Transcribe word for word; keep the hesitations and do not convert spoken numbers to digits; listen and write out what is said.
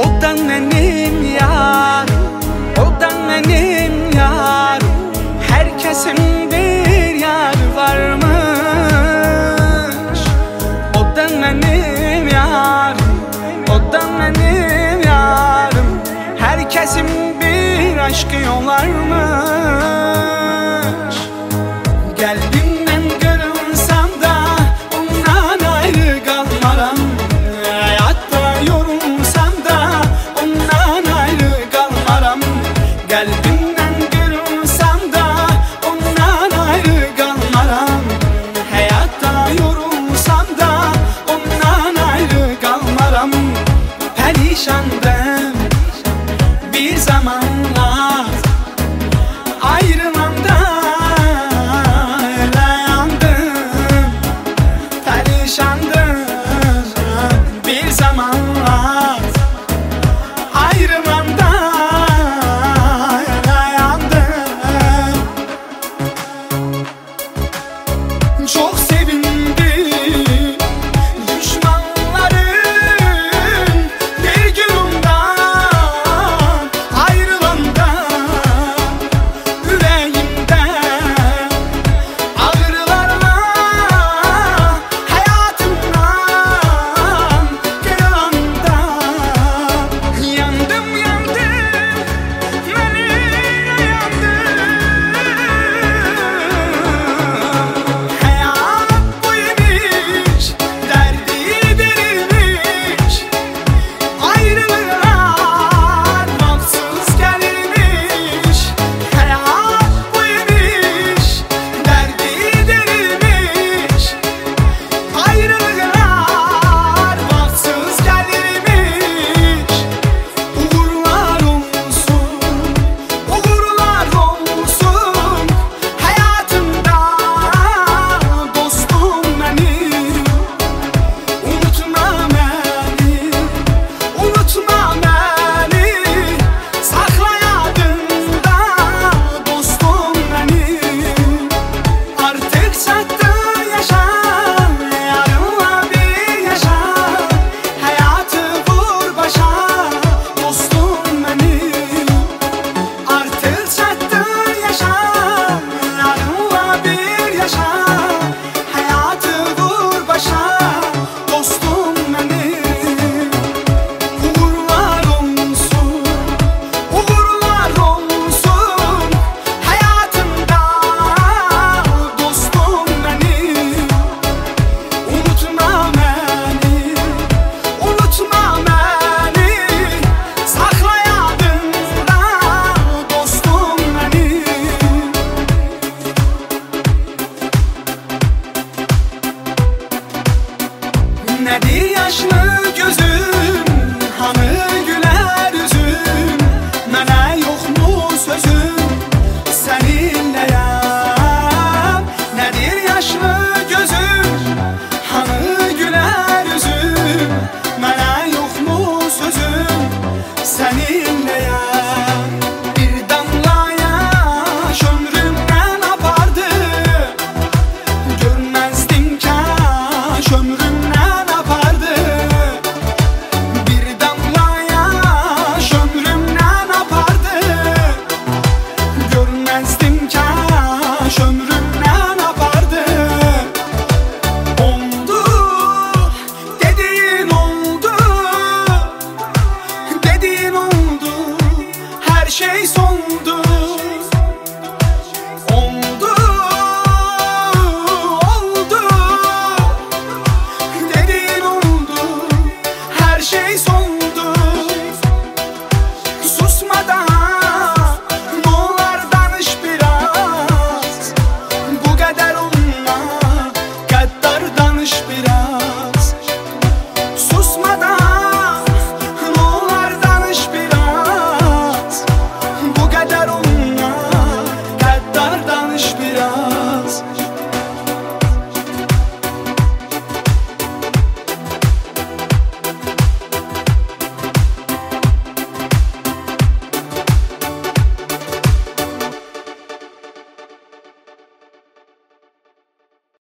O da mənim yar, o da mənim yar. Herkesin bir yar varmış. O da mənim yar, o da mənim yarım. Herkesin bir aşkı yollarmış. Kalbimden görünsem da ondan ayrı kalmaram. Hayatta yorulsam da ondan ayrı kalmaram. Kalbimden görünsem da ondan ayrı kalmaram. Hayatta yorulsam da ondan ayrı kalmaram. Perişandım bir zamanlar, ayrılanda öyle yandım. Perişandım bir zamanlar, ayrılanda öyle yandım. Çok sevindim düşmanların bir günümden ayrılanda. Yüreğimde ağrılarla hayatımdan kırılanda. Yandım yandım beni yandım. Hayat buymuş, derdi derinmiş. Ayrılıklar baksız gelirmiş. Hayat buymuş, derdi derinmiş. Ayrılıklar baksız gelirmiş. Uğurlar olsun, uğurlar olsun hayatımda dostum benim. Unutma beni, unutma beni. Sakla yadında dostum benim. Artık çattı yaşa, yarınla bir yaşa. Hayatı vur başa dostum benim. Artık çattı yaşa, yarınla bir yaşa. Hayatı vur başa dostum benim. Uğurlar olsun, uğurlar olsun hayatımda dostum benim. Unutma beni, unutma beni. Sakla yadında dostum benim. Nedir yaşlı gözüm